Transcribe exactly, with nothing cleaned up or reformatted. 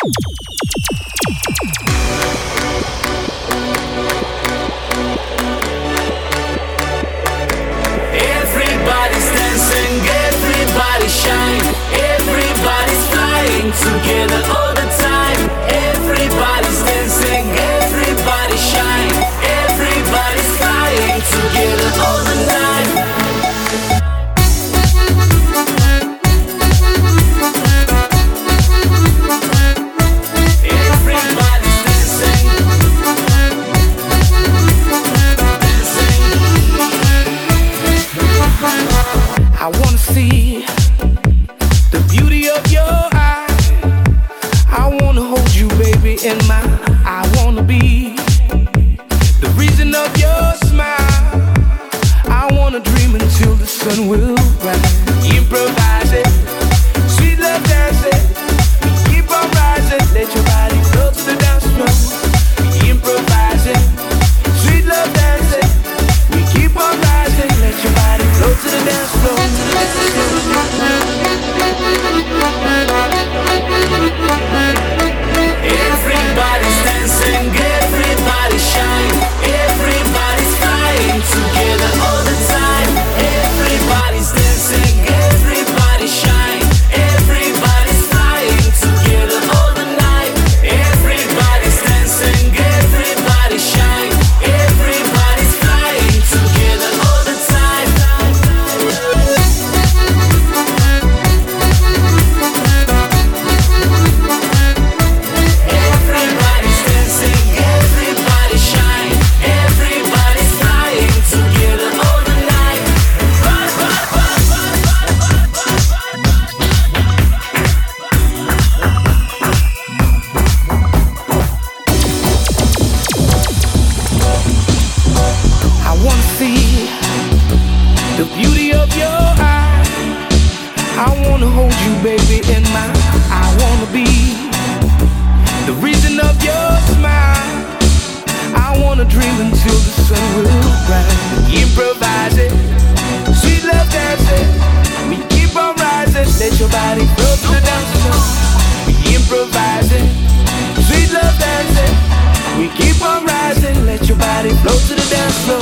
Everybody's dancing, everybody shine, everybody's flying together all the time. Everybody's dancing, everybody shine, everybody's flying together all the time. Everybody's dancing, dancing. I wanna see the beauty of your eyes. I wanna hold you, baby, in my. I wanna be the reason of your smile. I wanna dream until the sun will rise. Improvise it, sweet love dancing. Keep on rising, let your body flow to the dance floor. Improvise it, sweet love dancing. We keep on rising, let your body flow to the dance floor. Everybody's dancing, everybody shine, everybody's flying together all the time. Everybody's dancing, everybody shine, everybody's flying together all the night. Everybody's dancing, everybody shine, everybody's flying together all the time. Everybody's dancing, everybody shine, everybody's flying together all the night. I wanna see the beauty of your eyes. I wanna hold you, baby, in my. I wanna be the reason of your smile. I wanna dream until the sun will rise. Improvise it, sweet love dancing. We keep on rising, let your body flow to the dance floor. We improvise it, sweet love dancing. We keep on rising, let your body flow to the dance floor.